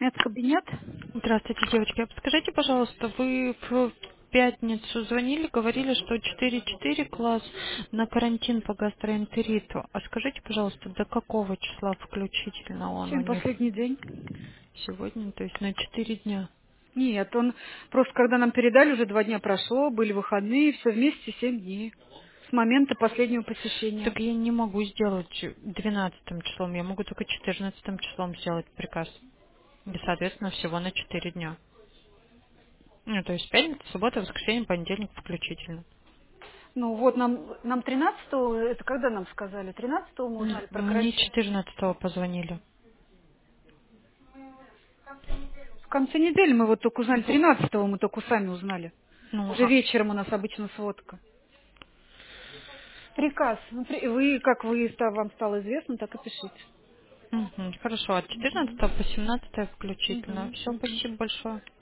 Медкабинет? Здравствуйте, девочки. А подскажите, пожалуйста, вы в пятницу звонили, говорили, что 4-4 класс на карантин по гастроэнтериту. А скажите, пожалуйста, до какого числа включительно он у Сегодня них последний день. сегодня, то есть на 4 дня? Нет, он просто когда нам передали, уже 2 дня прошло, были выходные, все вместе 7 дней. С момента последнего посещения. Так я не могу сделать 12 числом, я могу только 14 числом сделать приказ. И, соответственно, всего на 4 дня. Ну, то есть пятница, суббота, воскресенье, понедельник включительно. Ну вот нам 13-го, это когда нам сказали? 13-го мы узнали про Мне карантин. 14 позвонили. В конце недели мы вот только узнали, Бу- 13-го мы только сами узнали. Ну, Уже вечером у нас обычно сводка. Приказ. Ну, вы, как вам стало известно, так и пишите. хорошо, от Мгм. 14 по 17 включительно. Мгм. Все, Мгм. спасибо большое.